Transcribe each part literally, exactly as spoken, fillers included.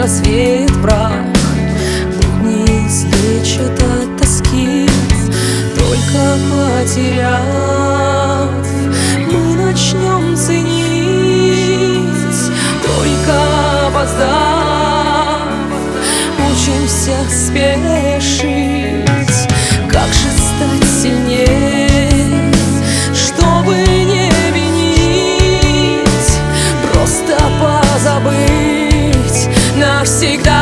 развеет прах. Будни излечат от тоски, только потеряв, мы начнем ценить. Только опоздав, учимся спешить. Как же стать сильнее, чтобы не винить, просто позабыть навсегда.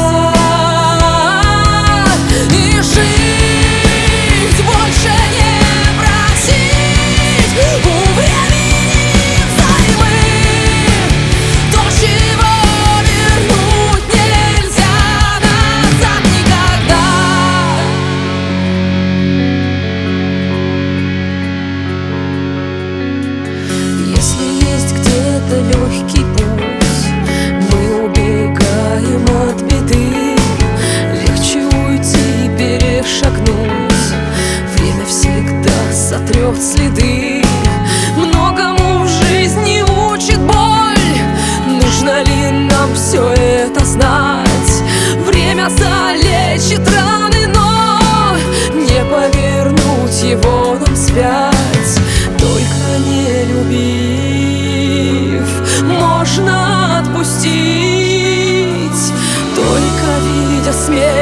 Легкий путь, мы убегаем от беды. Легче уйти и перешагнуть, время всегда сотрет следы. Многому в жизни учит боль, нужно ли нам все это знать? Время залечит раны, но не повернуть его нам вспять. Только не любить можно отпустить, только видя смерть